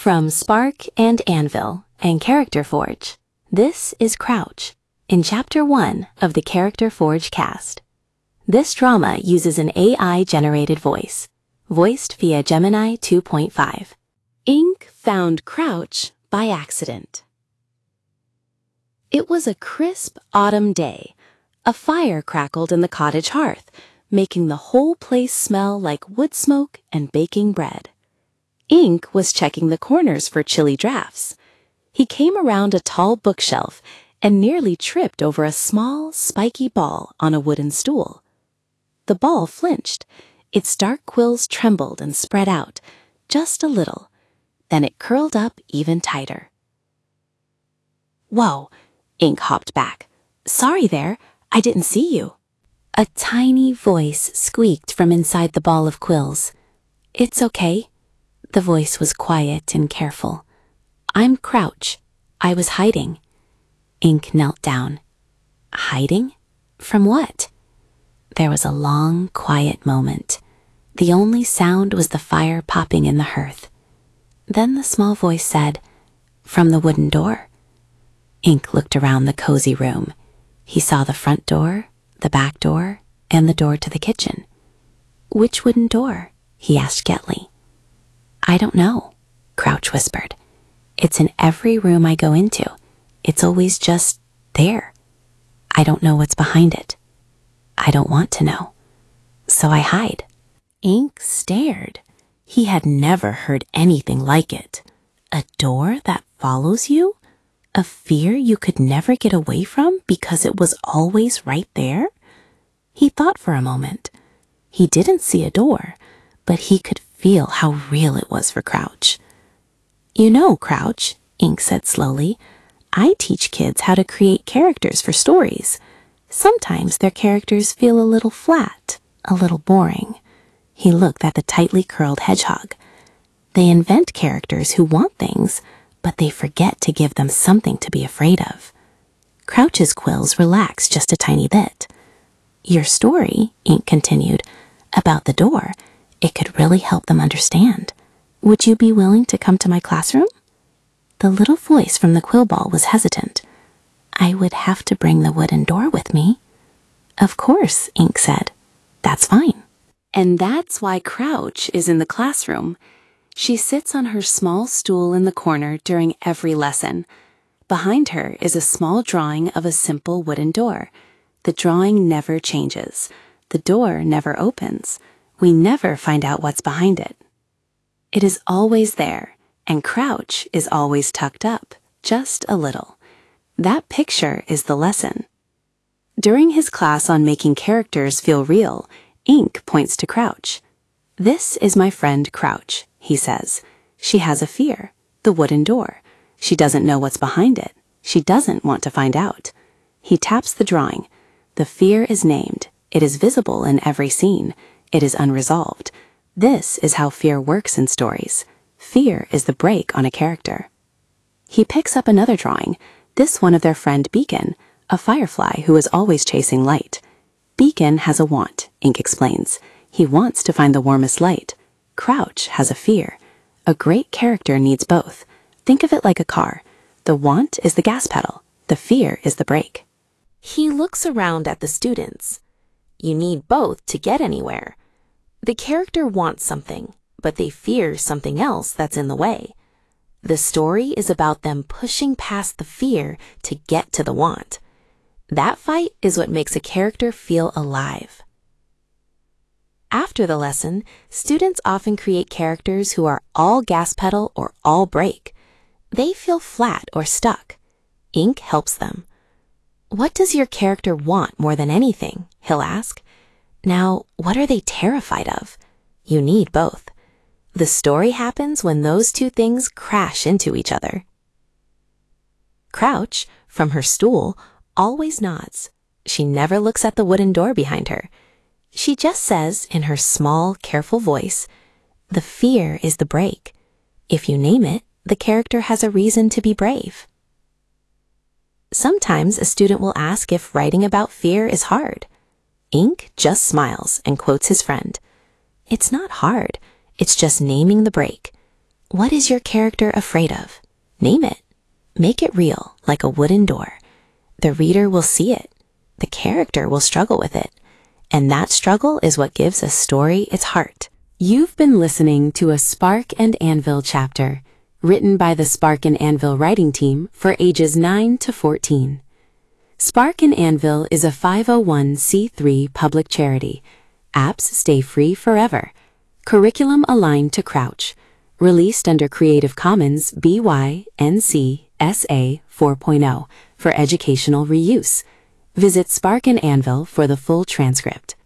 From Spark and Anvil and Character Forge, this is Crouch, in Chapter 1 of the Character Forge cast. This drama uses an AI-generated voice, voiced via Gemini 2.5. Ink found Crouch by accident. It was a crisp autumn day. A fire crackled in the cottage hearth, making the whole place smell like wood smoke and baking bread. Ink was checking the corners for chilly drafts. He came around a tall bookshelf and nearly tripped over a small, spiky ball on a wooden stool. The ball flinched. Its dark quills trembled and spread out, just a little. Then it curled up even tighter. "Whoa," Ink hopped back. "Sorry there, I didn't see you." A tiny voice squeaked from inside the ball of quills. "It's okay." The voice was quiet and careful. "I'm Crouch. I was hiding." Ink knelt down. Hiding? From what? There was a long, quiet moment. The only sound was the fire popping in the hearth. Then the small voice said, "From the wooden door." Ink looked around the cozy room. He saw the front door, the back door, and the door to the kitchen. "Which wooden door?" he asked gently. "I don't know," Crouch whispered. "It's in every room I go into. It's always just there. I don't know what's behind it. I don't want to know. So I hide." Ink stared. He had never heard anything like it. A door that follows you? A fear you could never get away from because it was always right there? He thought for a moment. He didn't see a door, but he could feel how real it was for Crouch. "You know, Crouch," Ink said slowly, "I teach kids how to create characters for stories. Sometimes their characters feel a little flat, a little boring." He looked at the tightly curled hedgehog. "They invent characters who want things, but they forget to give them something to be afraid of." Crouch's quills relaxed just a tiny bit. "Your story," Ink continued, "about the door, it could really help them understand. Would you be willing to come to my classroom?" The little voice from the quill ball was hesitant. "I would have to bring the wooden door with me." "Of course," Ink said. "That's fine." And that's why Crouch is in the classroom. She sits on her small stool in the corner during every lesson. Behind her is a small drawing of a simple wooden door. The drawing never changes. The door never opens. We never find out what's behind it. It is always there, and Crouch is always tucked up, just a little. That picture is the lesson. During his class on making characters feel real, Ink points to Crouch. "This is my friend Crouch," he says. "She has a fear, the wooden door. She doesn't know what's behind it. She doesn't want to find out." He taps the drawing. The fear is named. It is visible in every scene. It is unresolved. This is how fear works in stories. Fear is the brake on a character. He picks up another drawing, this one of their friend Beacon, a firefly who is always chasing light. Beacon has a want, Ink explains. He wants to find the warmest light. Crouch has a fear. A great character needs both. Think of it like a car. The want is the gas pedal. The fear is the brake. He looks around at the students. You need both to get anywhere. The character wants something, but they fear something else that's in the way. The story is about them pushing past the fear to get to the want. That fight is what makes a character feel alive. After the lesson, students often create characters who are all gas pedal or all brake. They feel flat or stuck. Ink helps them. "What does your character want more than anything?" he'll ask. "Now, what are they terrified of?" You need both. The story happens when those two things crash into each other. Crouch, from her stool, always nods. She never looks at the wooden door behind her. She just says, in her small, careful voice, "The fear is the brake. If you name it, the character has a reason to be brave." Sometimes a student will ask if writing about fear is hard. Ink just smiles and quotes his friend. "It's not hard. It's just naming the brake. What is your character afraid of? Name it. Make it real, like a wooden door. The reader will see it. The character will struggle with it. And that struggle is what gives a story its heart. You've been listening to a Spark and Anvil chapter, written by the Spark and Anvil writing team for ages 9 to 14. Spark and Anvil is a 501c3 public charity. Apps stay free forever. Curriculum aligned to Crouch. Released under Creative Commons BY-NC SA 4.0 for educational reuse. Visit Spark and Anvil for the full transcript.